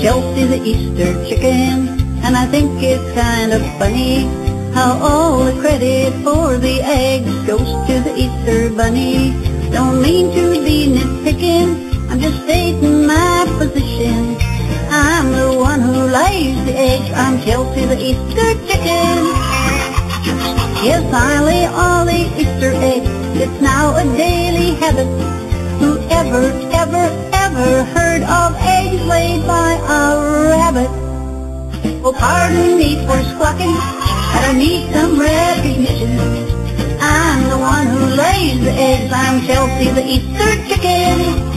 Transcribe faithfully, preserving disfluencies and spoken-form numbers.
Chelsea the Easter chicken, and I think it's kind of funny how all the credit for the eggs goes to the Easter bunny. Don't mean to be nitpicking, I'm just stating my position. I'm the one who lays the eggs, I'm Chelsea the Easter chicken. Yes, I lay all the Easter eggs, it's now a daily habit. Whoever, ever, ever heard of eggs laid by a rabbit? Oh, pardon me for squawking, but I need some recognition. I'm the one who lays the eggs, I'm Chelsea the Easter chicken.